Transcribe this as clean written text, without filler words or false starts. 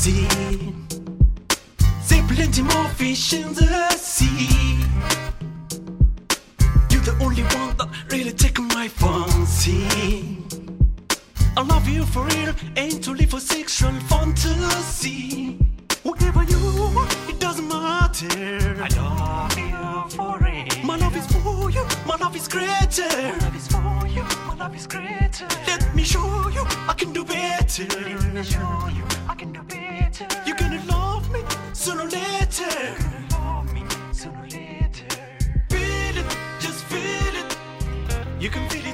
fancy. Say plenty more fish in the sea. You're the only one that really take my fancy. I love you for real, ain't to live for sexual fantasy. Whatever you want, it doesn't matter. I love you for real. My love is for you, my love is greater. My love is for you, my love is greater. Let me show you, I can do better. Let me show you, I can do better. You're gonna love me sooner or later. You're gonna love me sooner or later. Feel it, just feel it. You can feel it